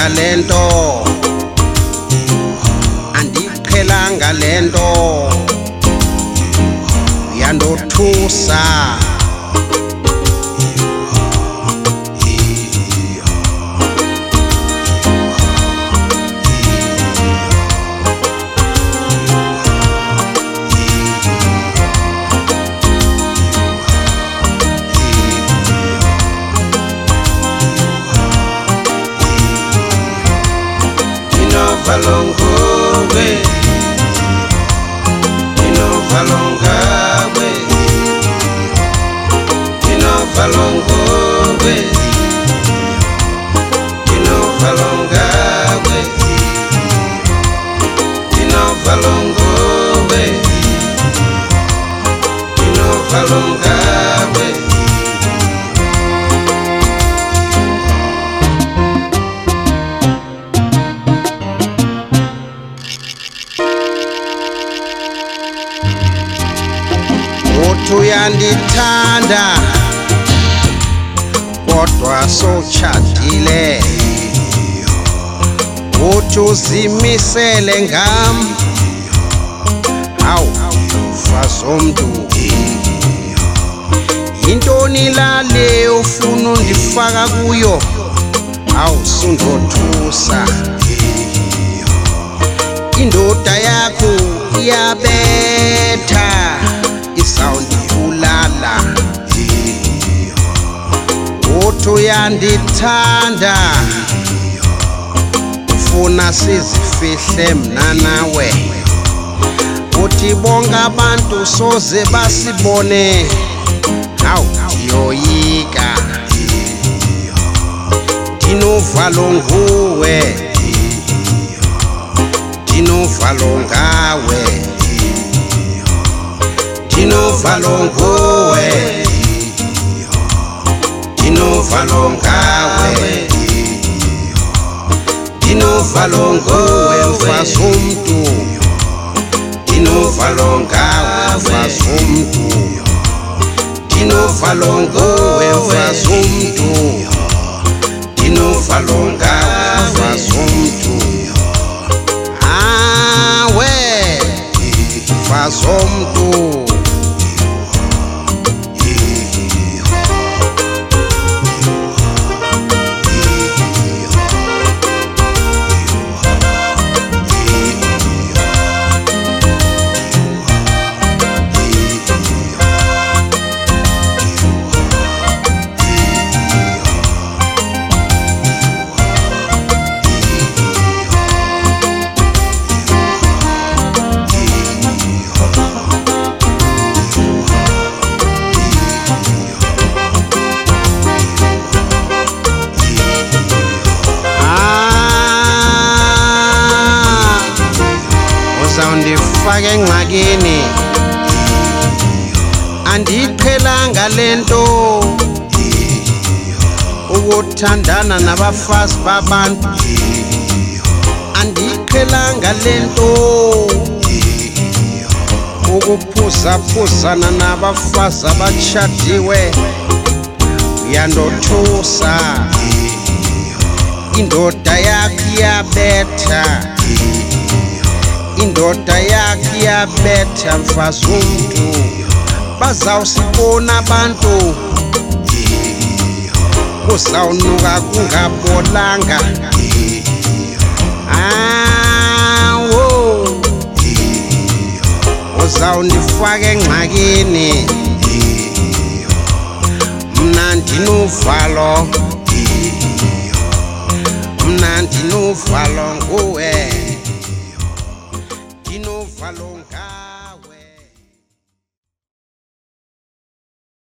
lento andiqhelanga lento yandothusa Valongowe, ino valongawe, ino valongowe, ino valongawe, ino valongowe, ino valongawe. Uyandithanda kodwa sowutshadile uthi uzimisele ngam hawu mfazi womntu yintoni lale ufuna undifaka kuyo hawu sundothusa indoda yakho iyabetha isawundibulala uthi uyandithanda ufuna sizifihle mna nawe uthi bonke abantu soze basibone hawu ndiyoyika ndinovalo nguwe ndinovalo ngawe ndinovalo nguwe ndinovalo ngawe ndinovalo nguwe mfazi womntu ndinovalo ngawe mfazi womntu ndinovalo nguwe mfazi womntu ndinovalo ngawe mfazi womntu awe mfazi womntu. Uzawundifaka engxakini andiqhelanga lento ukuthandana nabafazi babantu andiqhelanga lento ukuphuzaphuzana nabafazi abatshatiwe uyandothusa indoda yakho iyabetha indoda yakho iyabetha mfazi womntu bazawusibona abantu kuzawunuka kungabolanga awo uzawundifaka engxakini mna ndinovalo nguwe.